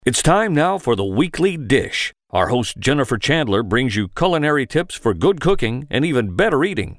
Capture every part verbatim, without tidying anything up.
It's time now for the Weekly Dish. Our host Jennifer Chandler brings you culinary tips for good cooking and even better eating.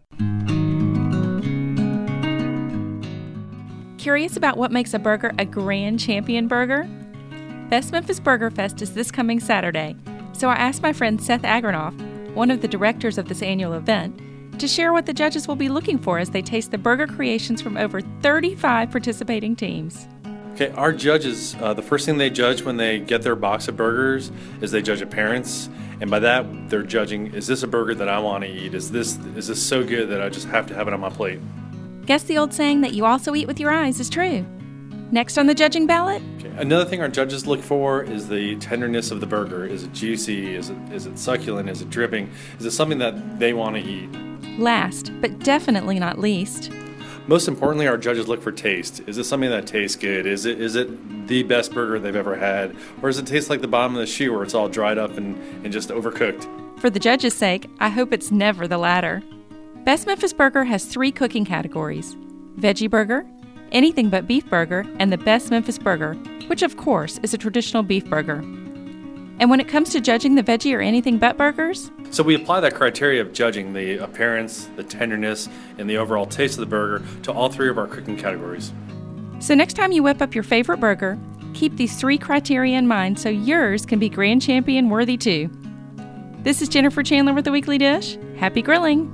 Curious about what makes a burger a Grand Champion burger? Best Memphis Burger Fest is this coming Saturday, so I asked my friend Seth Agranoff, one of the directors of this annual event, to share what the judges will be looking for as they taste the burger creations from over thirty-five participating teams. Okay, our judges, uh, the first thing they judge when they get their box of burgers is they judge appearance, and by that they're judging, is this a burger that I want to eat? Is this is this so good that I just have to have it on my plate? Guess the old saying that you also eat with your eyes is true. Next on the judging ballot? Okay, another thing our judges look for is the tenderness of the burger. Is it juicy? Is it is it succulent? Is it dripping? Is it something that they want to eat? Last, but definitely not least, most importantly, our judges look for taste. Is it something that tastes good? Is it is it the best burger they've ever had? Or does it taste like the bottom of the shoe where it's all dried up and, and just overcooked? For the judges' sake, I hope it's never the latter. Best Memphis Burger has three cooking categories: Veggie Burger, Anything But Beef Burger, and the Best Memphis Burger, which of course is a traditional beef burger. And when it comes to judging the veggie or anything but burgers? So we apply that criteria of judging the appearance, the tenderness, and the overall taste of the burger to all three of our cooking categories. So next time you whip up your favorite burger, keep these three criteria in mind so yours can be Grand Champion worthy too. This is Jennifer Chandler with the Weekly Dish. Happy grilling!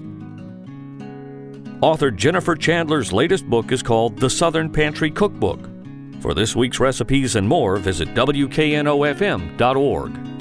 Author Jennifer Chandler's latest book is called The Southern Pantry Cookbook. For this week's recipes and more, visit W K N O F M dot org.